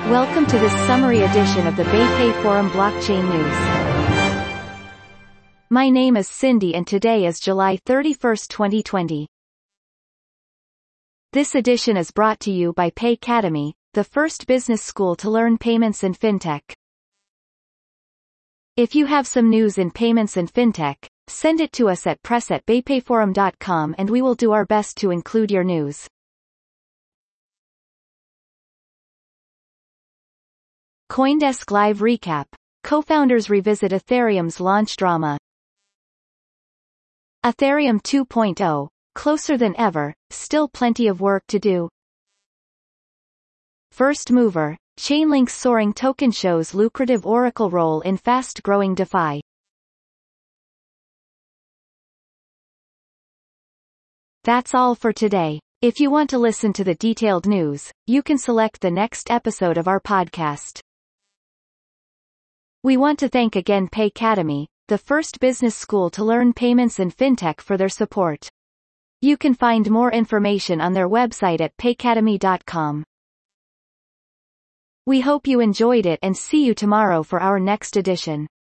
Welcome to this summary edition of the BayPay Forum Blockchain News. My name is Cindy and today is July 31, 2020. This edition is brought to you by Paycademy, the first business school to learn payments and fintech. If you have some news in payments and fintech, send it to us at press@baypayforum.com and we will do our best to include your news. CoinDesk Live Recap. Co-founders revisit Ethereum's launch drama. Ethereum 2.0, closer than ever, still plenty of work to do. First mover, Chainlink's soaring token shows lucrative Oracle role in fast-growing DeFi. That's all for today. If you want to listen to the detailed news, you can select the next episode of our podcast. We want to thank again Paycademy, the first business school to learn payments and fintech, for their support. You can find more information on their website at paycademy.com. We hope you enjoyed it and see you tomorrow for our next edition.